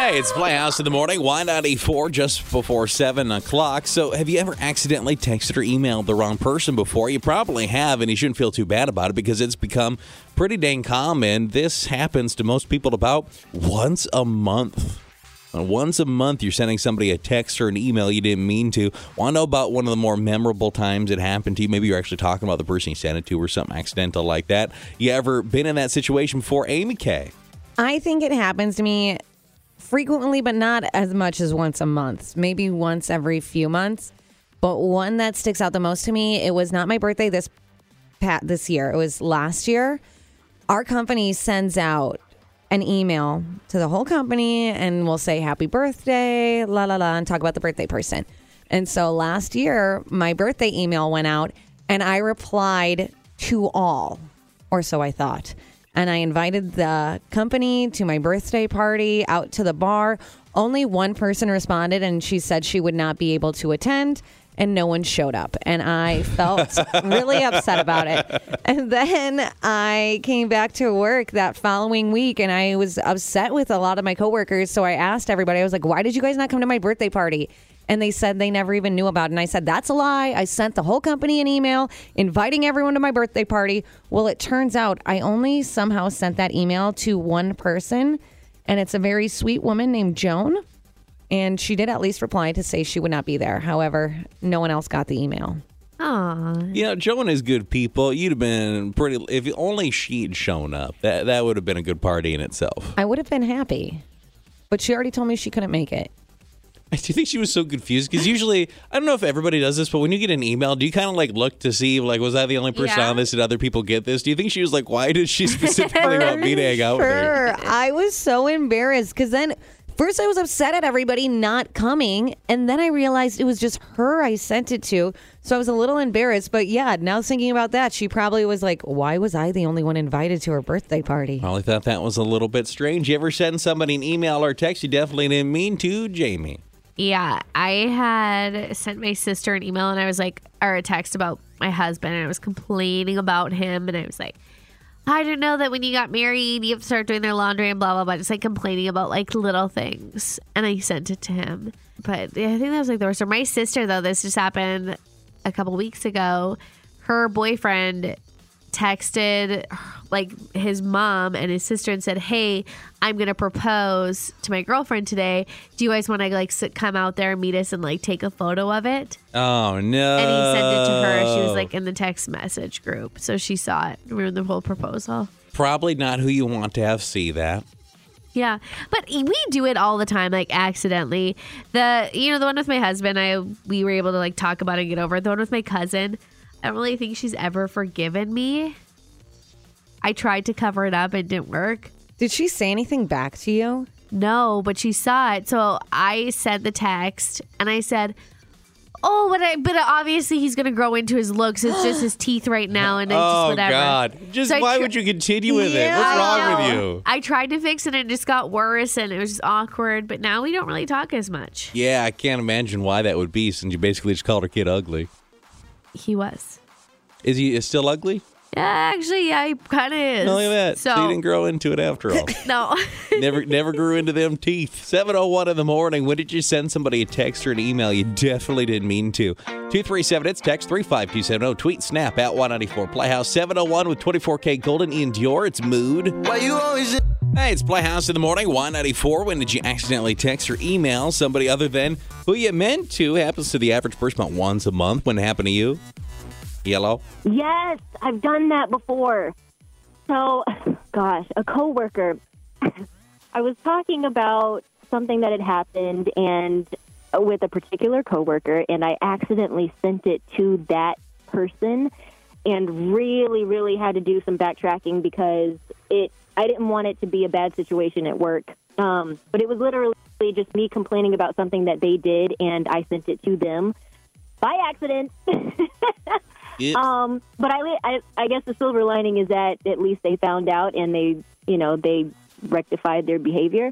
Hey, it's Playhouse in the morning, Y94, just before 7 o'clock. So have you ever accidentally texted or emailed the wrong person before? You probably have, and you shouldn't feel too bad about it because it's become pretty dang common. This happens to most people about once a month. Once a month, you're sending somebody a text or an email you didn't mean to. Want to know about one of the more memorable times it happened to you? Maybe you're actually talking about the person you sent it to or something accidental like that. You ever been in that situation before, Amy K? I think it happens to me frequently, but not as much as once a month. Maybe once every few months. But one that sticks out the most to me, it was not my birthday this year. It was last year. Our company sends out an email to the whole company and we'll say happy birthday, la la la, and talk about the birthday person. And so last year, my birthday email went out and I replied to all, or so I thought. And I invited the company to my birthday party, out to the bar. Only one person responded, and she said she would not be able to attend, and no one showed up. And I felt really upset about it. And then I came back to work that following week, and I was upset with a lot of my coworkers. So I asked everybody, I was like, why did you guys not come to my birthday party? And they said they never even knew about it. And I said, that's a lie. I sent the whole company an email inviting everyone to my birthday party. Well, it turns out I only somehow sent that email to one person. And it's a very sweet woman named Joan. And she did at least reply to say she would not be there. However, no one else got the email. Aww. You know, Joan is good people. You'd have been pretty, if only she'd shown up. That would have been a good party in itself. I would have been happy. But she already told me she couldn't make it. I do think she was so confused because usually, I don't know if everybody does this, but when you get an email, do you kind of like look to see, like, was I the only person on this? Did other people get this? Do you think she was like, why did she specifically want me to hang out with her? I was so embarrassed because then first I was upset at everybody not coming, and then I realized it was just her I sent it to. So I was a little embarrassed. But yeah, now thinking about that, she probably was like, why was I the only one invited to her birthday party? Probably thought that was a little bit strange. You ever send somebody an email or text you definitely didn't mean to, Jamie? Yeah, I had sent my sister an email and I was like, or a text about my husband, and I was complaining about him, and I was like, I didn't know that when you got married, you have to start doing their laundry and blah, blah, blah. Just like complaining about like little things. And I sent it to him. But I think that was like the worst. Or my sister, though, this just happened a couple weeks ago. Her boyfriend texted like his mom and his sister and said, hey, I'm going to propose to my girlfriend today. Do you guys want to like come out there and meet us and like take a photo of it? Oh, no. And he sent it to her. She was like in the text message group. So she saw it. We were in the whole proposal. Probably not who you want to have see that. Yeah, but we do it all the time, like accidentally. The one with my husband, we were able to like talk about it and get over it. The one with my cousin, I don't really think she's ever forgiven me. I tried to cover it up. It didn't work. Did she say anything back to you? No, but she saw it. So I sent the text and I said, oh, but obviously he's going to grow into his looks. It's just his teeth right now. And just whatever. Oh, God. Why would you continue with it? What's wrong with you? I tried to fix it and it just got worse and it was just awkward. But now we don't really talk as much. Yeah, I can't imagine why that would be since you basically just called her kid ugly. He was. Is he still ugly? Yeah, actually, yeah, he kind of is. Look at that. So you didn't grow into it after all. No. Never grew into them teeth. 7:01 in the morning. When did you send somebody a text or an email you definitely didn't mean to? 237, it's text 35270. Tweet snap at 194 Playhouse. 7:01 with 24K Golden Ian Dior. It's Mood. Why you always... Hey, it's Playhouse in the morning, 194. When did you accidentally text or email somebody other than who you meant to? Happens to the average person about once a month. When it happened to you? Yellow? Yes, I've done that before. So, gosh, a coworker. I was talking about something that had happened and with a particular coworker, and I accidentally sent it to that person and really, really had to do some backtracking because I didn't want it to be a bad situation at work. But it was literally just me complaining about something that they did, and I sent it to them by accident. But I guess the silver lining is that at least they found out and they rectified their behavior.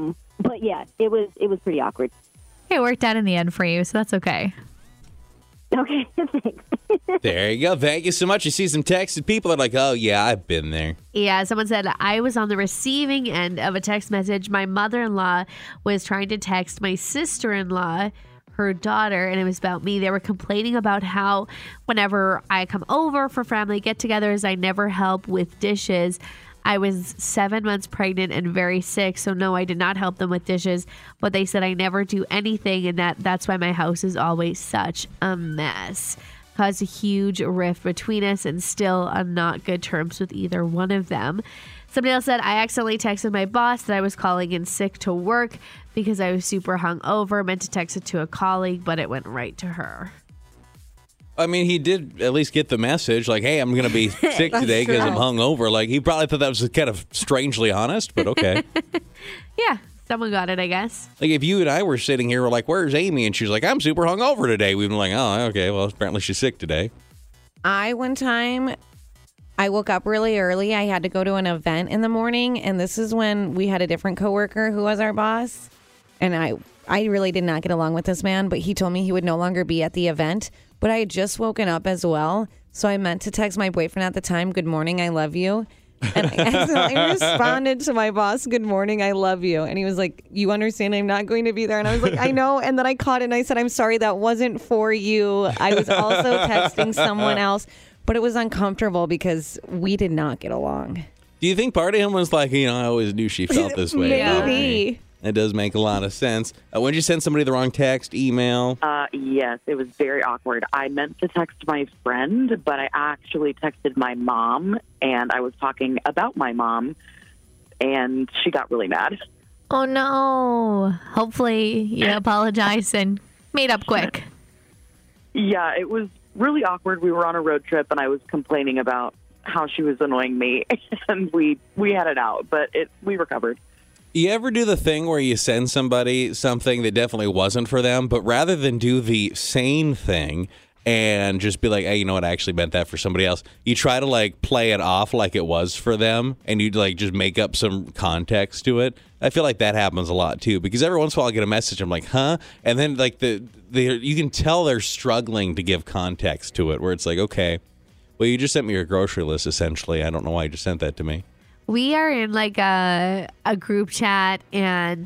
But yeah, it was pretty awkward. It worked out in the end for you, so that's okay. Okay, thanks. There you go. Thank you so much. You see some texted people that are like, oh, yeah, I've been there. Yeah, someone said, I was on the receiving end of a text message. My mother-in-law was trying to text my sister-in-law, her daughter, and it was about me. They were complaining about how whenever I come over for family get-togethers, I never help with dishes. I was 7 months pregnant and very sick, so no, I did not help them with dishes. But they said I never do anything, and that's why my house is always such a mess. Caused a huge rift between us, and still on not good terms with either one of them. Somebody else said, I accidentally texted my boss that I was calling in sick to work because I was super hungover. Meant to text it to a colleague, but it went right to her. I mean, he did at least get the message, like, hey, I'm going to be sick today because I'm hungover. Like, he probably thought that was kind of strangely honest, but okay. Yeah, someone got it, I guess. Like, if you and I were sitting here, we're like, where's Amy? And she's like, I'm super hungover today. We'd be like, oh, okay, well, apparently she's sick today. One time, I woke up really early. I had to go to an event in the morning, and this is when we had a different coworker who was our boss. And I really did not get along with this man, but he told me he would no longer be at the event. But I had just woken up as well, so I meant to text my boyfriend at the time, good morning, I love you. And I accidentally responded to my boss, good morning, I love you. And he was like, you understand I'm not going to be there? And I was like, I know. And then I caught it and I said, I'm sorry, that wasn't for you. I was also texting someone else, but it was uncomfortable because we did not get along. Do you think part of him was like, I always knew she felt this way? Maybe. It does make a lot of sense. When did you send somebody the wrong text, email? Yes, it was very awkward. I meant to text my friend, but I actually texted my mom, and I was talking about my mom, and she got really mad. Oh, no. Hopefully you apologize and made up quick. Yeah, it was really awkward. We were on a road trip, and I was complaining about how she was annoying me, and we had it out, but we recovered. You ever do the thing where you send somebody something that definitely wasn't for them, but rather than do the sane thing and just be like, hey, you know what, I actually meant that for somebody else, you try to like play it off like it was for them, and you like just make up some context to it? I feel like that happens a lot too, because every once in a while I get a message, I'm like, huh? And then like you can tell they're struggling to give context to it, where it's like, okay, well, you just sent me your grocery list essentially. I don't know why you just sent that to me. We are in like a group chat, and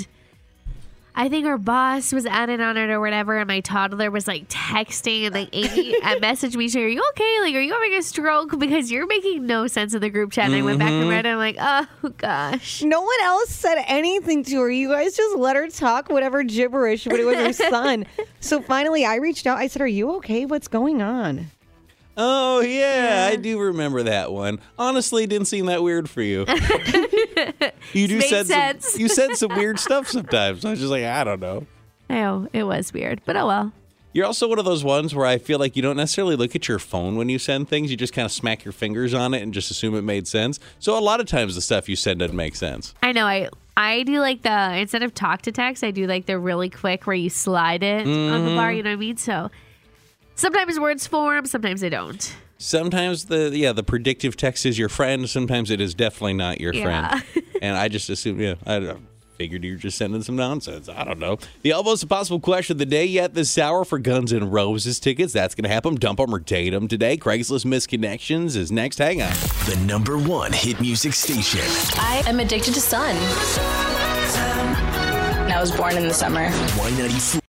I think our boss was added on it or whatever, and my toddler was like texting, and like Amy messaged me, are you okay? Like, are you having a stroke? Because you're making no sense in the group chat. And I went back and read it, and I'm like, oh gosh. No one else said anything to her. You guys just let her talk whatever gibberish, but it was her son. So finally I reached out. I said, are you okay? What's going on? Oh, yeah, I do remember that one. Honestly, it didn't seem that weird for you. You said some weird stuff sometimes. I was just like, I don't know. Oh, it was weird, but oh well. You're also one of those ones where I feel like you don't necessarily look at your phone when you send things. You just kind of smack your fingers on it and just assume it made sense. So a lot of times the stuff you send doesn't make sense. I know. I do like instead of talk to text, I do like the really quick where you slide it on the bar, you know what I mean? So sometimes words form, sometimes they don't. Sometimes the predictive text is your friend. Sometimes it is definitely not your friend. And I just assume, I figured you were just sending some nonsense. I don't know. The almost impossible question of the day yet this hour for Guns N' Roses tickets. That's going to happen. Dump them or date them today. Craigslist Misconnections is next. Hang on. The number one hit music station. I am addicted to sun. I was born in the summer. Y94.